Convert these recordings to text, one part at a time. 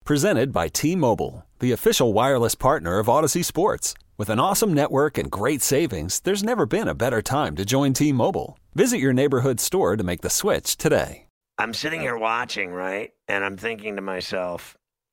Presented by T-Mobile, the official wireless partner of Odyssey Sports. With an awesome network and great savings, there's never been a better time to join T-Mobile. Visit your neighborhood store to make the switch today. I'm sitting here watching, right? And I'm thinking to myself,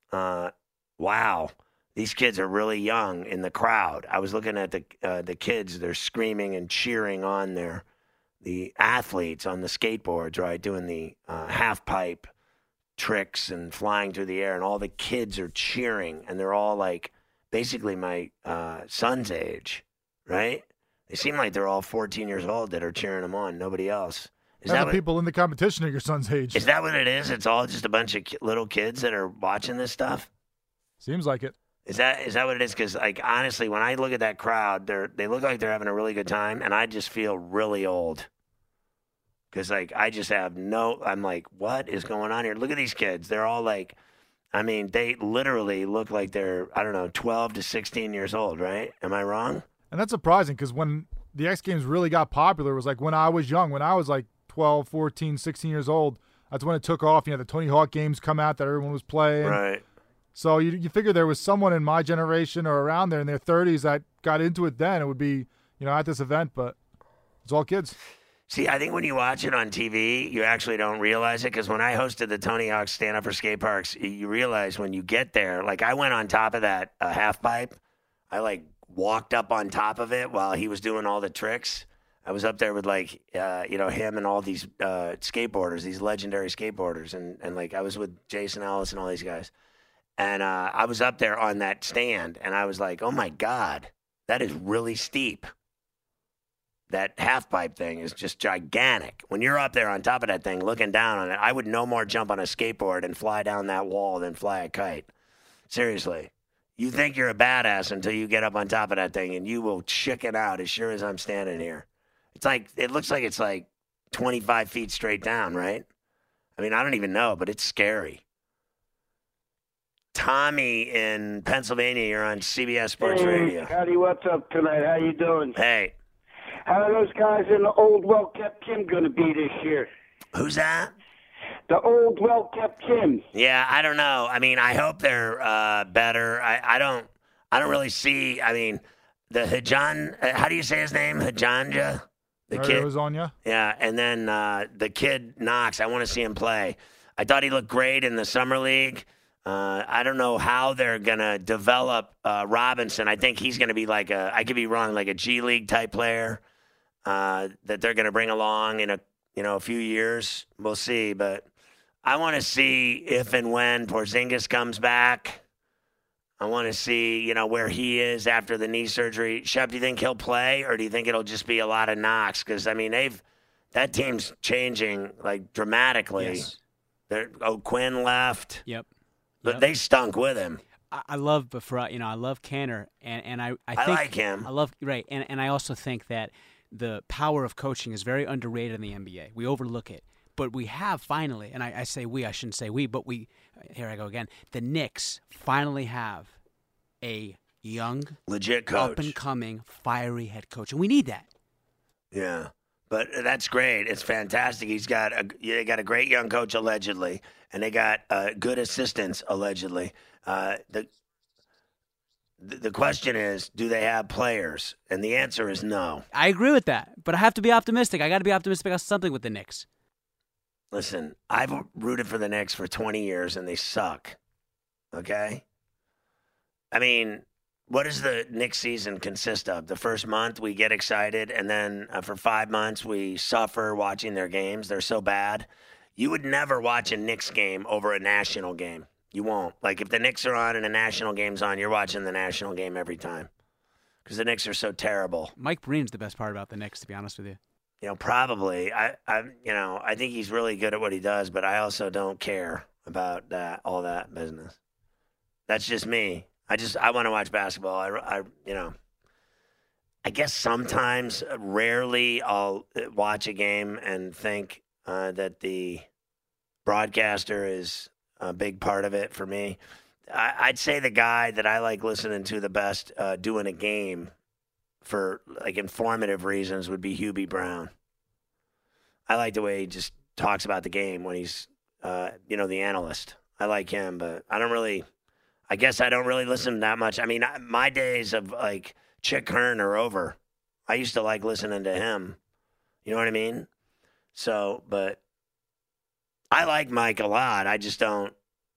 wow, these kids are really young in the crowd. I was looking at the kids. They're screaming and cheering on the athletes on the skateboards, right, doing the half pipe tricks and flying through the air. And all the kids are cheering. And they're all like basically my son's age, right? They seem like they're all 14 years old that are cheering them on. Nobody else. Is that the people in the competition are your son's age? Is that what it is? It's all just a bunch of little kids that are watching this stuff? Seems like it. Is that what it is? Because, like, honestly, when I look at that crowd, they look like they're having a really good time, and I just feel really old. Because, like, I just have I'm like, what is going on here? Look at these kids. They're all like, I mean, they literally look like they're, 12 to 16 years old, right? Am I wrong? And that's surprising because when the X Games really got popular, it was like when I was young, when I was like 12, 14, 16 years old, that's when it took off. You know, the Tony Hawk games come out that everyone was playing. Right. So you figure there was someone in my generation or around there in their 30s that got into it then. It would be, at this event, but it's all kids. See, I think when you watch it on TV, you actually don't realize it because when I hosted the Tony Hawk Stand Up for Skate Parks, you realize when you get there, like I went on top of that half pipe. I like walked up on top of it while he was doing all the tricks. I was up there with him and all these skateboarders, these legendary skateboarders. And like I was with Jason Ellis and all these guys. And I was up there on that stand and I was like, oh my God, that is really steep. That half pipe thing is just gigantic. When you're up there on top of that thing looking down on it, I would no more jump on a skateboard and fly down that wall than fly a kite. Seriously. You think you're a badass until you get up on top of that thing and you will chicken out as sure as I'm standing here. It looks like it's like 25 feet straight down, right? I mean, I don't even know, but it's scary. Tommy in Pennsylvania, you're on CBS Sports Radio. Howdy, what's up tonight? How you doing? Hey. How are those guys in the old well-kept gym going to be this year? Who's that? The old well-kept gym. Yeah, I don't know. I mean, I hope they're better. I don't really see. I mean, the Hajan. How do you say his name? Hajanja. The kid was on you. Yeah, and then the kid Knox. I want to see him play. I thought he looked great in the summer league. I don't know how they're gonna develop Robinson. I think he's gonna be like I could be wrong, like a G League type player that they're gonna bring along in a few years. We'll see, but I want to see if and when Porzingis comes back. I want to see, where he is after the knee surgery. Shep, do you think he'll play, or do you think it'll just be a lot of knocks? Because, I mean, that team's changing, like, dramatically. Yes. Quinn left. Yep. But they stunk with him. I love I love Canner, and I think like him. And I also think that the power of coaching is very underrated in the NBA. We overlook it. But we have finally, and I say we, I shouldn't say we, but here I go again. The Knicks finally have a young, legit coach, up-and-coming, fiery head coach. And we need that. Yeah, but that's great. It's fantastic. They got a great young coach, allegedly, and they got good assistants, allegedly. The question is, do they have players? And the answer is no. I agree with that, but I have to be optimistic. I got to be optimistic about something with the Knicks. Listen, I've rooted for the Knicks for 20 years, and they suck. Okay? I mean, what does the Knicks season consist of? The first month, we get excited, and then for 5 months, we suffer watching their games. They're so bad. You would never watch a Knicks game over a national game. You won't. Like, if the Knicks are on and a national game's on, you're watching the national game every time because the Knicks are so terrible. Mike Breen's the best part about the Knicks, to be honest with you. Probably. I think he's really good at what he does, but I also don't care about all that business. That's just me. I want to watch basketball. I guess sometimes, rarely, I'll watch a game and think that the broadcaster is a big part of it for me. I'd say the guy that I like listening to the best doing a game for like informative reasons would be Hubie Brown. I like the way he just talks about the game when he's, the analyst. I like him, but I guess I don't really listen that much. I mean, my days of like Chick Hearn are over. I used to like listening to him. You know what I mean? So, but I like Mike a lot. I just don't,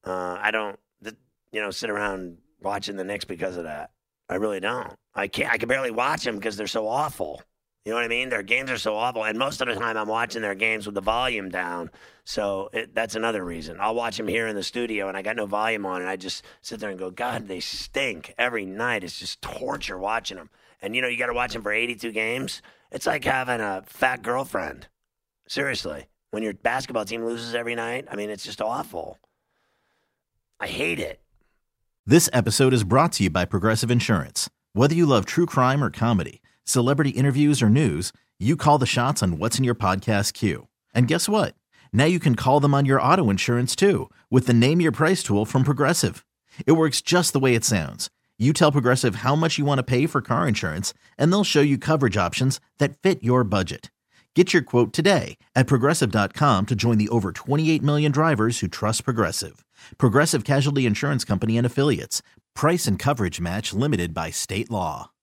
sit around watching the Knicks because of that. I really don't. I can barely watch them because they're so awful. You know what I mean? Their games are so awful. And most of the time I'm watching their games with the volume down. So that's another reason. I'll watch them here in the studio and I got no volume on and I just sit there and go, God, they stink every night. It's just torture watching them. And, you got to watch them for 82 games. It's like having a fat girlfriend. Seriously. When your basketball team loses every night, I mean, it's just awful. I hate it. This episode is brought to you by Progressive Insurance. Whether you love true crime or comedy, celebrity interviews or news, you call the shots on what's in your podcast queue. And guess what? Now you can call them on your auto insurance too with the Name Your Price tool from Progressive. It works just the way it sounds. You tell Progressive how much you want to pay for car insurance, and they'll show you coverage options that fit your budget. Get your quote today at Progressive.com to join the over 28 million drivers who trust Progressive. Progressive Casualty Insurance Company and Affiliates. Price and coverage match limited by state law.